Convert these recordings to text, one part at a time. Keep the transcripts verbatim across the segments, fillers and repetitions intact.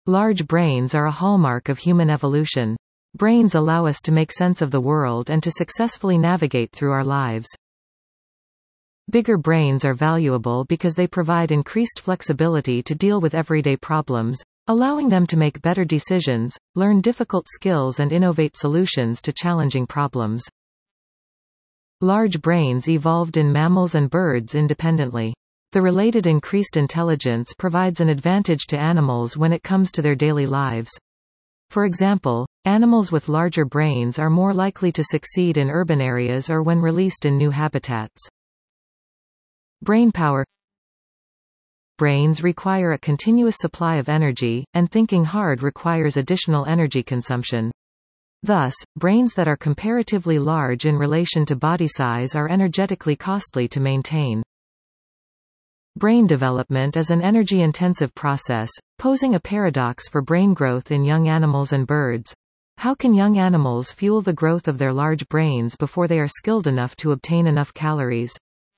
Large brains are a hallmark of human evolution. Brains allow us to make sense of the world and to successfully navigate through our lives. Bigger brains are valuable because they provide increased flexibility to deal with everyday problems, allowing them to make better decisions, learn difficult skills and innovate solutions to challenging problems. Large brains evolved in mammals and birds independently. The related increased intelligence provides an advantage to animals when it comes to their daily lives. For example, animals with larger brains are more likely to succeed in urban areas or when released in new habitats. Brainpower. Brains require a continuous supply of energy, and thinking hard requires additional energy consumption. Thus, brains that are comparatively large in relation to body size are energetically costly to maintain. Brain development is an energy-intensive process, posing a paradox for brain growth in young animals and birds. How can young animals fuel the growth of their large brains before they are skilled enough to obtain enough calories?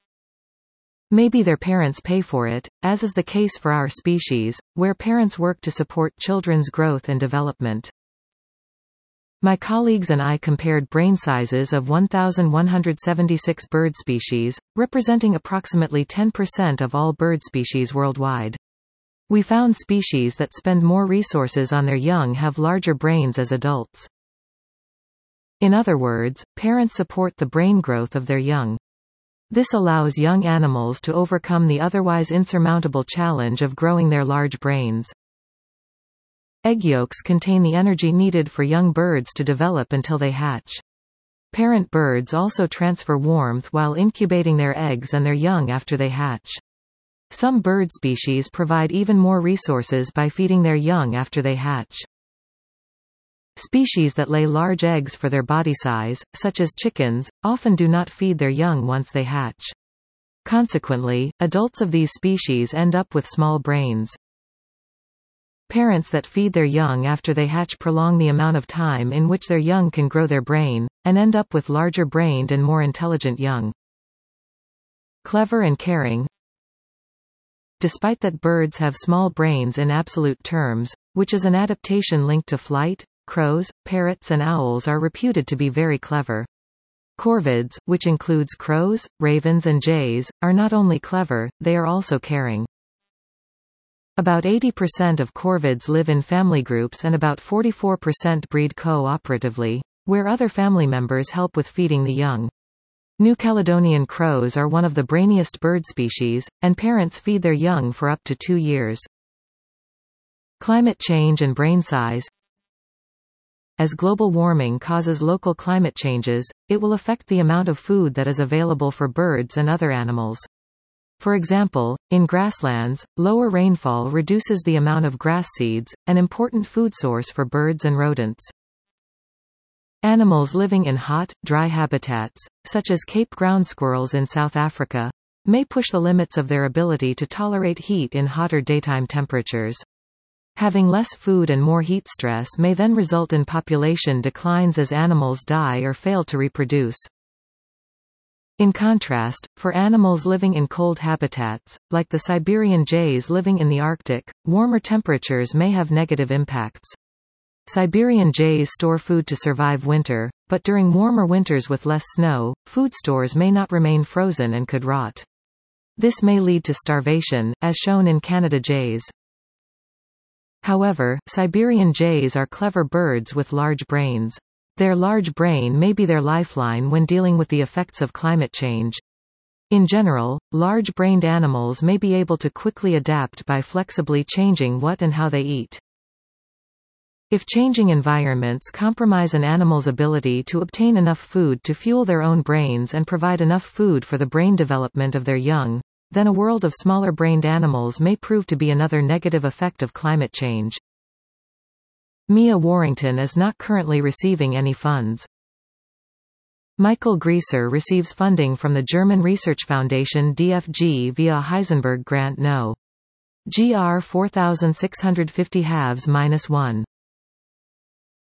Maybe their parents pay for it, as is the case for our species, where parents work to support children's growth and development. My colleagues and I compared brain sizes of one thousand one hundred seventy-six bird species, representing approximately ten percent of all bird species worldwide. We found species that spend more resources on their young have larger brains as adults. In other words, parents support the brain growth of their young. This allows young animals to overcome the otherwise insurmountable challenge of growing their large brains. Egg yolks contain the energy needed for young birds to develop until they hatch. Parent birds also transfer warmth while incubating their eggs and their young after they hatch. Some bird species provide even more resources by feeding their young after they hatch. Species that lay large eggs for their body size, such as chickens, often do not feed their young once they hatch. Consequently, adults of these species end up with small brains. Parents that feed their young after they hatch prolong the amount of time in which their young can grow their brain, and end up with larger-brained and more intelligent young. Clever and caring. Despite that birds have small brains in absolute terms, which is an adaptation linked to flight, crows, parrots and owls are reputed to be very clever. Corvids, which includes crows, ravens and jays, are not only clever, they are also caring. About eighty percent of corvids live in family groups and about forty-four percent breed co-operatively, where other family members help with feeding the young. New Caledonian crows are one of the brainiest bird species, and parents feed their young for up to two years. Climate change and brain size. As global warming causes local climate changes, it will affect the amount of food that is available for birds and other animals. For example, in grasslands, lower rainfall reduces the amount of grass seeds, an important food source for birds and rodents. Animals living in hot, dry habitats, such as Cape ground squirrels in South Africa, may push the limits of their ability to tolerate heat in hotter daytime temperatures. Having less food and more heat stress may then result in population declines as animals die or fail to reproduce. In contrast, for animals living in cold habitats, like the Siberian jays living in the Arctic, warmer temperatures may have negative impacts. Siberian jays store food to survive winter, but during warmer winters with less snow, food stores may not remain frozen and could rot. This may lead to starvation, as shown in Canada jays. However, Siberian jays are clever birds with large brains. Their large brain may be their lifeline when dealing with the effects of climate change. In general, large-brained animals may be able to quickly adapt by flexibly changing what and how they eat. If changing environments compromise an animal's ability to obtain enough food to fuel their own brains and provide enough food for the brain development of their young, then a world of smaller-brained animals may prove to be another negative effect of climate change. Mia Warrington is not currently receiving any funds. Michael Grieser receives funding from the German Research Foundation D F G via Heisenberg Grant No. G R four six five zero one.